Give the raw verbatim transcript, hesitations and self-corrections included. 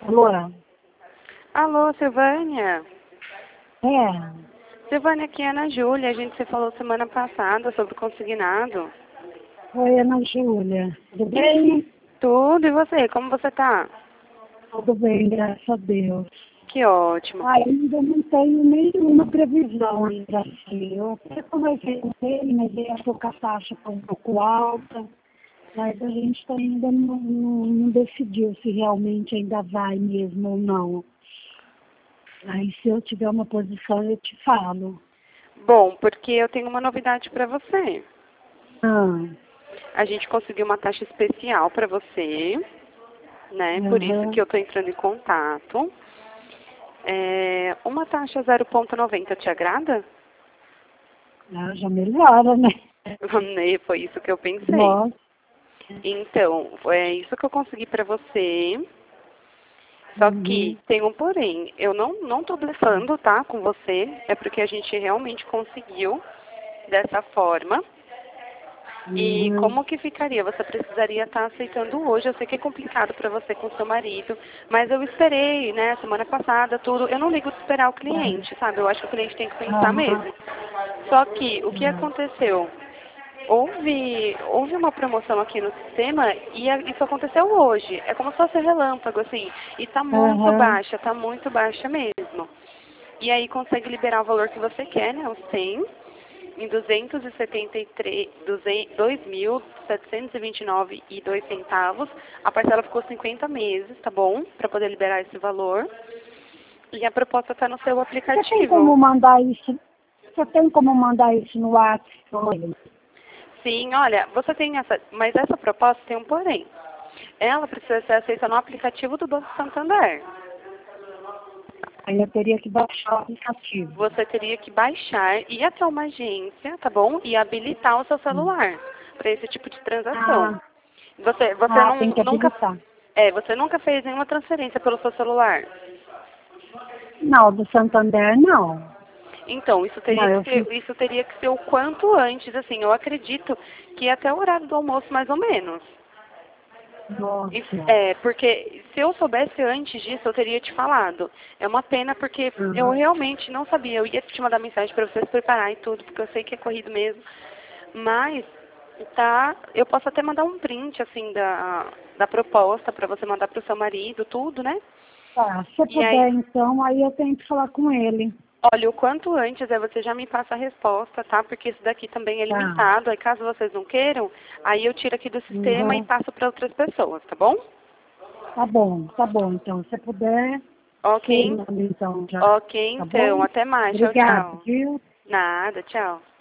Alô? Alô, Silvânia? É. Silvânia, aqui é a Ana Júlia. A gente se falou semana passada sobre o consignado. Oi, Ana Júlia. Tudo bem? Tudo, e você? Como você tá? Tudo bem, graças a Deus. Que ótimo. Ainda não tenho nenhuma previsão ainda assim. Eu até conversei com ele, mas ele achou que a taxa está um pouco alta. Mas a gente tá ainda não, não, não decidiu se realmente ainda vai mesmo ou não. Aí se eu tiver uma posição eu te falo. Bom, porque eu tenho uma novidade para você. Ah, A gente conseguiu uma taxa especial para você, né? Por isso uhum. que eu tô entrando em contato. É, uma taxa zero ponto noventa te agrada? Ah, já melhora, né? Né, foi isso que eu pensei. Nossa. Então, é isso que eu consegui para você. Só que Uhum. tem um porém. Eu não não tô blefando, tá, com você. É porque a gente realmente conseguiu dessa forma. E Uhum. como que ficaria? Você precisaria estar aceitando hoje. Eu sei que é complicado para você com seu marido, mas eu esperei, né, semana passada, tudo. Eu não ligo de esperar o cliente, sabe? Eu acho que o cliente tem que pensar Aham. mesmo. Só que o que Aham. aconteceu? Houve, houve uma promoção aqui no sistema e a- isso aconteceu hoje. É como se fosse relâmpago, assim. E tá muito Aham. baixa, tá muito baixa mesmo. E aí consegue liberar o valor que você quer, né? Os cem, em duzentos e setenta e três, dois mil setecentos e vinte e nove e dois centavos. A parcela ficou cinquenta meses, tá bom? Para poder liberar esse valor. E a proposta está no seu Você tem aplicativo. como mandar isso? Você tem como mandar isso no WhatsApp? Sim, olha, você tem essa, mas essa proposta tem um porém. Ela precisa ser aceita no aplicativo do Banco Santander. Aí eu teria que baixar o aplicativo. Você teria que baixar, ir até uma agência, tá bom? E habilitar o seu Hum. celular para esse tipo de transação. Ah, Você, você ah, não, tem que nunca, habilitar. é, você nunca fez nenhuma transferência pelo seu celular. Não, do Santander não. Então, isso Não, teria eu que fiz. ser, isso teria que ser o quanto antes, assim, eu acredito que até o horário do almoço mais ou menos. Isso- Nossa. É, porque se eu soubesse antes disso, eu teria te falado. É uma pena porque eu Uhum. realmente não sabia. Eu ia te mandar mensagem para você se preparar e tudo, porque eu sei que é corrido mesmo. Mas, tá, eu posso até mandar um print, assim, da, da proposta para você mandar para o seu marido, tudo, né? Tá, se eu E aí, puder então, aí eu tenho que falar com ele. olha, o quanto antes é você já me passa a resposta, tá? Porque isso daqui também é Tá. limitado. Aí, caso vocês não queiram, aí eu tiro aqui do sistema e Uhum. passo para outras pessoas, tá bom? Tá bom, tá bom. Então, se puder, você Ok? manda então já. Ok, Tá então. bom? Até mais. Tchau, Obrigada, tchau. viu? Nada, tchau.